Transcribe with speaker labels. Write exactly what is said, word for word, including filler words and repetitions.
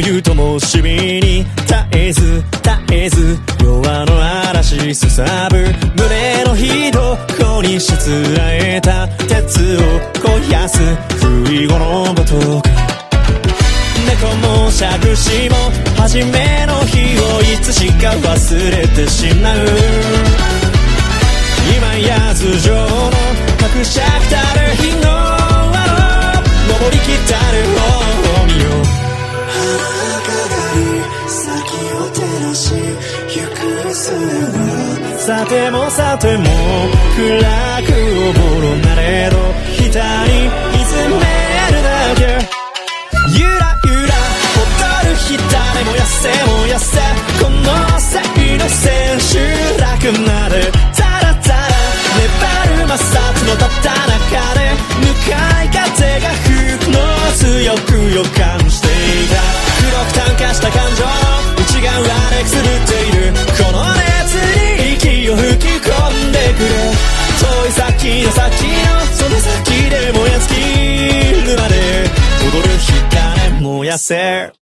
Speaker 1: いうともしびに絶えず絶えず弱の嵐すさぶ胸のひどこにしつらえた鉄を肥やす不意後のごとく猫も杓子も初めの日をいつしか忘れてしまう今や頭上の格尺たる日のあの登りきったる方を見よう
Speaker 2: 花かがり先を照らし行く末は
Speaker 1: さてもさても暗くおぼろなれど額に見つめるだけゆらゆら踊る火種燃やせ燃やせこの際の千秋楽までザラザラ粘る摩擦のたった中で向かい風が吹くのを強く予感していた黒く炭化した感情内側でくすぶっているこの熱に息を吹き込んでくれ遠い先の先のその先で燃や尽きるまで踊る火種燃やせ